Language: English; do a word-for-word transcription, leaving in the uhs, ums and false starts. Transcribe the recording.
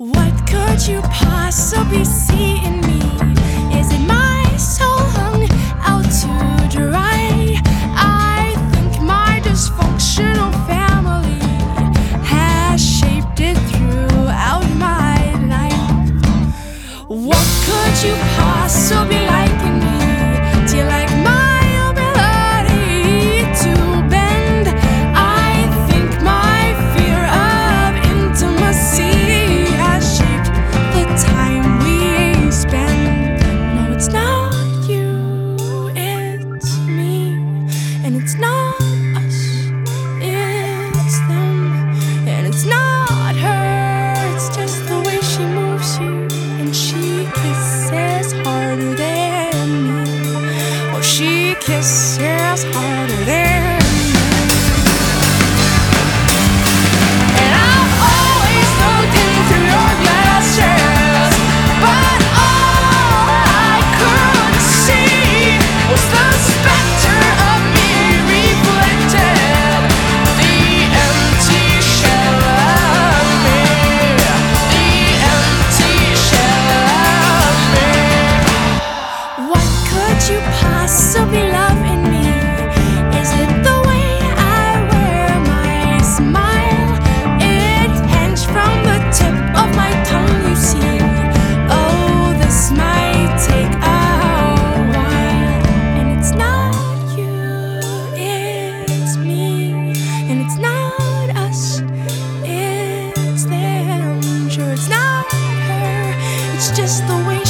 What could you possibly see in me? Is it my soul hung out to dry? I think my dysfunctional family has shaped it throughout my life. What could you possibly like in me? Do you like my ability to bend? I think my fear of intimacy has shaped the time we spend. No, it's not you, it's me. And it's not us, it's them. And it's not her, it's just the way she moves you. And she kisses harder than me. Oh, she kisses harder than me. And I've always looked into your glasses, but all I could see was the specter of me reflected, the empty shell of me, the empty shell of me. What could you possibly love in me? Is it the way I wear my smile? It hangs from the tip of my tongue, you see. Oh, this might take a while. And it's not you, it's me. And it's not us, it's them. Sure, it's not her, it's just the way